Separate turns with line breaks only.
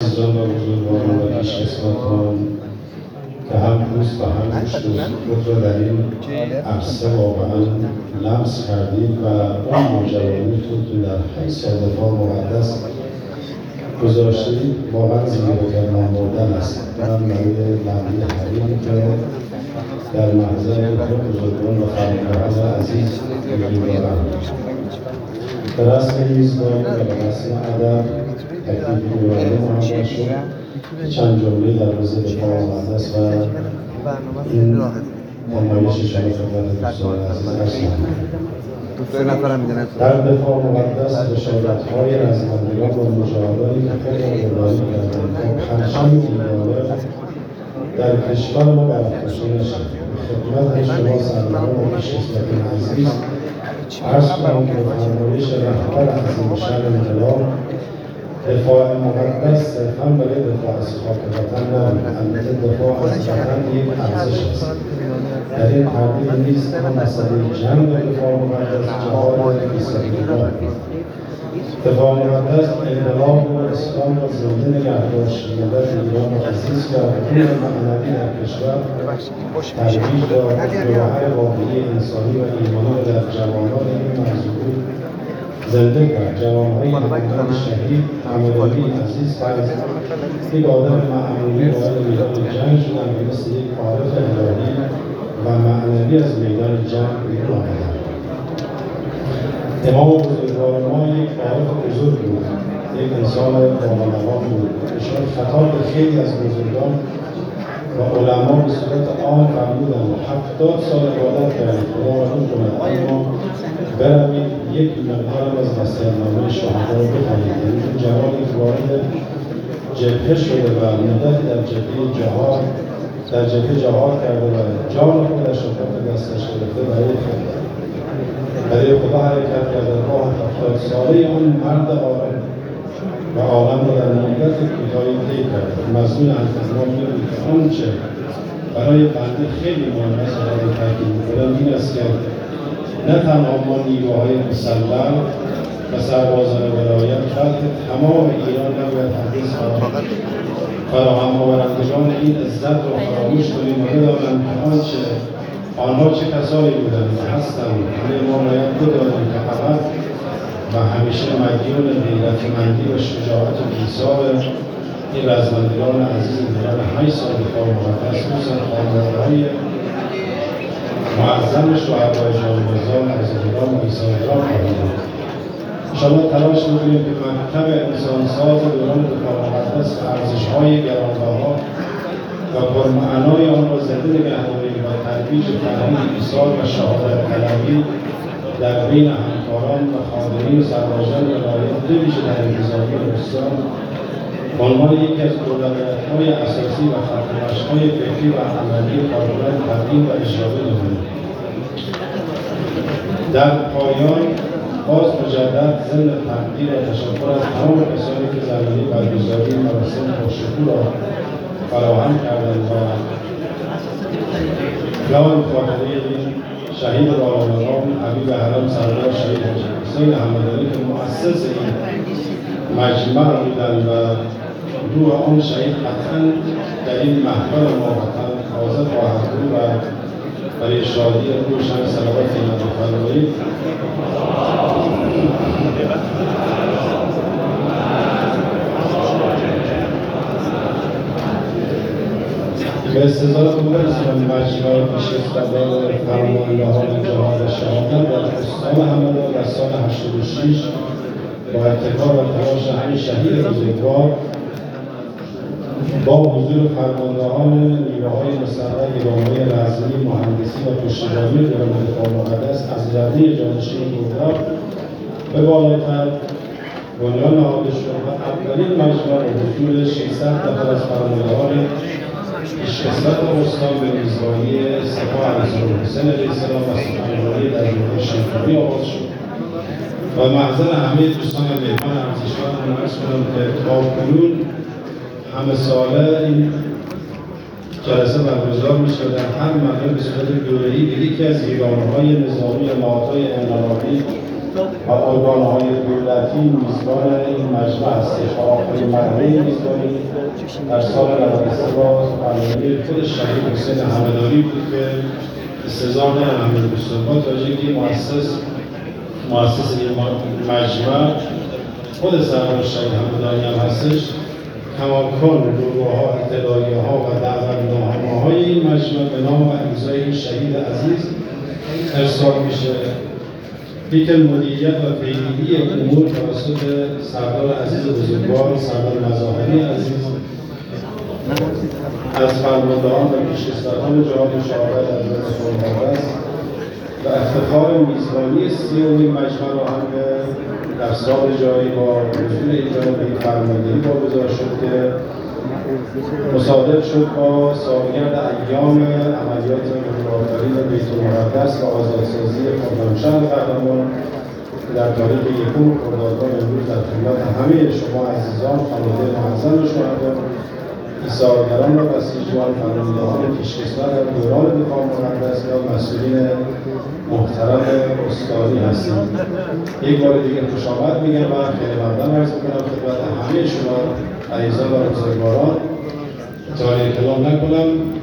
عزیزان و بزرگواران و پیشکسوتان که هم پوست و هم گوشت خود را در این عرصه واقعا لمس کردید و اون نوجوانیتون که در 8 سال دفاع مقدس گذاشتید واقعا زیباتر نامبردن است. من برای لحظه حبیبی که در محضر بزرگان و فرماندهان عزیز حضور دارم. به رسم میزبانی و به رسم ادب تکلیف دوباره محمد شد که چند جمله در روز دفاع مقدس و این نمایش شما خدمت دوستان عزیز عرض کنم. در دفاع مقدس بشارت‌های رزمندگان و مجاهدانی که خود را قربانی کردند تا پرچم ایران در کشور ما برافراشته نشد. خدمت شما سروران و پیشکسوتان عزیز عرض کنم که فرمایش رهبر عظیم شأن انقلاب دفاع مقدس صرفاً برای دفاع از خاک وطن نبود، البته دفاع از وطن یک ارزش است. در این تردید نیست که مسئله جنگ و دفاع مقدس جهاد بی‌سابقه دفاع مقدس انقلاب و اسلام را زنده نگه داشت، ملت ایران را عزیز کرد، امور معنوی در کشور ترویج داد، جوهر واقعی انسانی و ایمانی را در جوانان این مرزبون زنده کرد. جوانهای ایران شهید امیرعلی عزیز کرد، یک آدم معمولی وارد میدان جنگ شدند و مثل یک عارف الهی و معنوی از میدان جنگ بیرون آمدند. امام بزرگوار ما یک عارف بزرگ بود، یک انسان بامقام بود. ایشان خطاب به خیلی از بزرگان و علما به صورت عام فرمودند 70 سال عبادت کردید، خدا رحم کند، اما بروید یک مقدارم از وصیت‌نامه شهدا را بخوانید. یعنی اون جوانی که وارد جبهه شده و مدتی در جبهه جهاد کرده و جان خودش را کف دستش گرفته برای خدا حرکت کرده، راه 70 ساله اون مرد عالم و عالم را در مدت کوتاهی طی کرد. مضمون التزام می‌دونید که آنچه برای بنده خیلی مهم است و برای تاکید می‌کنم این است که نه تنها ما نیروهای مسلح و سربازان ولایت بلکه تمام ایران نباید حدیث فراهم آورندگان این عزت را فراموش کنیم و بدانند که آنها چه کسانی بودند و هستند. همه ما باید بدانیم که فقط و همیشه مدیون غیرتمندی و شجاعت و ایثار این رزمندگان عزیز در 8 سال دفاع مقدس خصوصا خانواده‌های معظم شهدای جانبازان عزیزان و عیساییان خواهیم بود. انشاءالله تلاش می‌کنیم که مکتب انسانساز دوران دفاع مقدس و ارزش‌های گرانبها و پرمعنای آن را زنده نگه داریم و ترویج فرهنگ ایثار و شهادت طلبی در بین همکاران و خادمین و سربازان ولایت بویژه در انتظامی استان به عنوان یکی از اولویت‌های اساسی و خطمش‌های فکری و عملی کارکنان تدوین و اجرا نماییم. در پایان باز مجدد ضمن تقدیر و تشکر از تمام کسانی که زمینه برگزاری مراسم باشکوه را فراهم کردند و جان خاطره شهید راهنمام حبیب حرم سردار شهید حسین احمدعلی که مؤسس این مجمع بودند و روح آن شهید قطعا در این محفل ما وطن تازه خواهد بود و برای شادی روشن صلوات بفرمایید. به استضافه برسیم مجمع پیشکسوتان فرماندهان جهاد شهادت در استان همدان در سال 86 با ابتکار و تلاش همین شهید بزرگوار با حضور فرماندهان نیروهای مسلح ایرانی رزمی، مهندسی و پشتیبانی دوران دفاع مقدس از رده جانشین گوهر به بالاتر بنیان نهاده شد و اولین مجمع با حضور 600 نفر از فرماندهان پیشکسوت استان به میزبانی سپاه علیزالحسین علیه السلام و سخنرانی در دوره شنکاری آغاز شد و محضر همه دوستان مهمان ارزشمند عرض کنم که تاکنون همه ساله این جلسه برگزار میشه در هر مرحله به صورت دوره‌ای به یکی از ویرانه‌های نظامی یا نهادهای انقلابی و ارگان‌های دولتی میزبان این مجمع هستش و آخرین مرحله میزبانی در سال 93 با فرمانده خود شهید حسین همدانی بود که استظهار نمی‌کنم دوستان با توجه که مؤسس این مجمع خود سرور شهید همدانی هم هستش، کماکان لوگوها، اطلاعیه‌ها و دعوتنامه‌های این مجمع به نام و امضای این شهید عزیز ارسال میشه. لیکن مدیریت و پیگیری امور توسط سردار عزیز بزرگوار، سردار مظاهری عزیز، از فرماندهان و پیشکسوتان جهاد شهادت در دولت مقدس و افتخار میزبانی 30مین مجمع را هم در سال جاری با حضور اینجا به فرماندهی واگذار شد که مصادف شد با سالگرد ایام عملیات نورآفرین بیت المقدس و آزادسازی خرمشهر قهرمان در تاریخ 1 خرداد امروز در خدمت همه شما عزیزان، خانواده معظم شهدا، ایثارگران و بسیجوان، فرماندهان پیشکسوت در دوران دفاع مقدس و مسئولین محترم استانی هستیم. یک بار دیگر خوش آمد میگم و خیلی ممنون عرض میکنم خدمت همه شما عزیزان و بزرگواران. تاریخ کلام نکنم،